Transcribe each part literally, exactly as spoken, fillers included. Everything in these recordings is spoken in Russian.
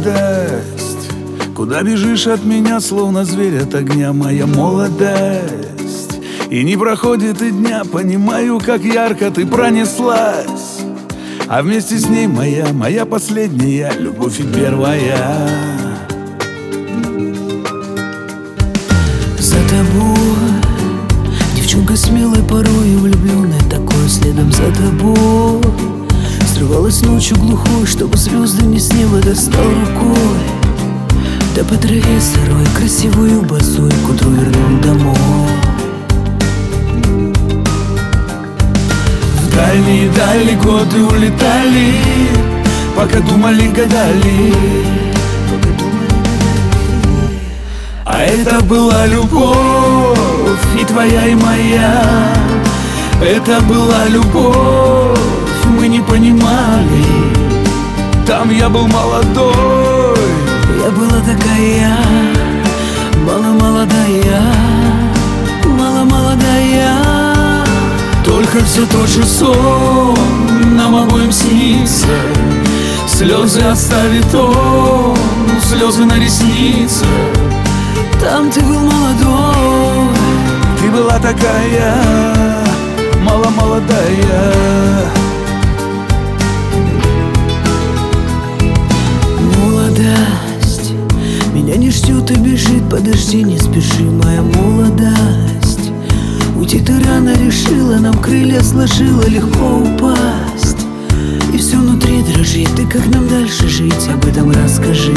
молодость. Куда бежишь от меня, словно зверь от огня, моя молодость? И не проходит и дня, понимаю, как ярко ты пронеслась. А вместе с ней моя, моя последняя любовь и первая. За тобой, девчонка смелой, порой влюбленной такой, следом за тобой срывалась ночью глухой, чтобы звезды не с неба достал рукой. Да по траве сырой, красивую босой, к утру вернул домой. В дальние дали годы улетали, пока думали, гадали. А это была любовь, и твоя, и моя. Это была любовь, мы не понимали. Там я был молодой, я была такая, мало-молодая, мало-молодая. Только все тот же сон нам обоим снится. Слезы оставит он, слезы на ресницах. Там ты был молодой, ты была такая, мало-молодая. Молодость меня не ждет и бежит, подожди, не спеши, моя молодость. Уйти ты рано решила, нам крылья сложила, легко упасть. И все внутри дрожит, и как нам дальше жить, об этом расскажи.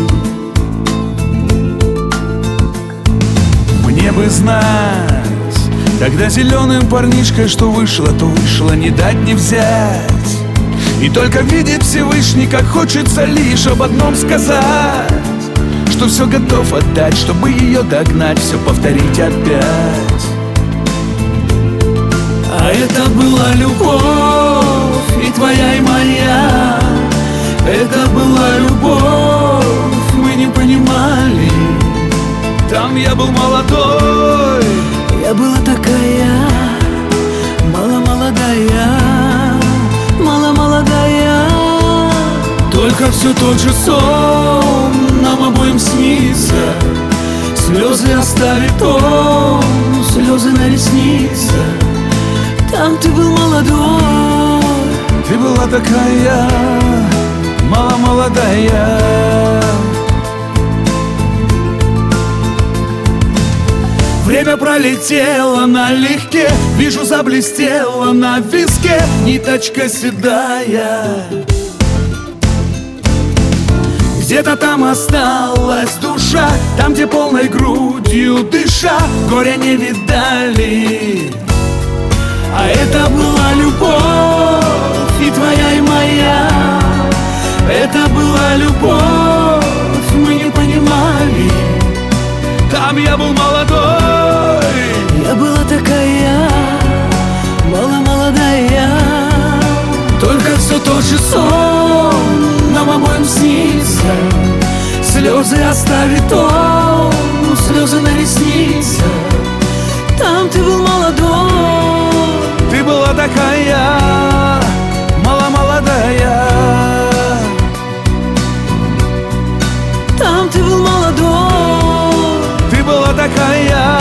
Мне бы знать, тогда зеленым парнишкой, что вышло, то вышло, не дать не взять. И только видит Всевышний, как хочется лишь об одном сказать, что все готов отдать, чтобы ее догнать, все повторить опять. А это была любовь, и твоя, и моя. Это была любовь, мы не понимали. Там я был молодой, я была такая, мало-молодая, мало-молодая. Только все тот же сон нам обоим снится. Слезы оставит он, слезы на ресницах. Там ты был молодой, ты была такая, мало-молодая. Время пролетело налегке, вижу, заблестела на виске ниточка седая. Где-то там осталась душа, там, где полной грудью дыша, горя не видали. А это была любовь, и твоя, и моя. Это была любовь, мы не понимали. Там я был молодой, я была такая, мало-молодая. Только все тот же сон нам обоим снится. Слезы оставит он, слезы на ресницах. Там ты был молодой, ты была такая, мало-молодая. там ты был молодой, ты была такая,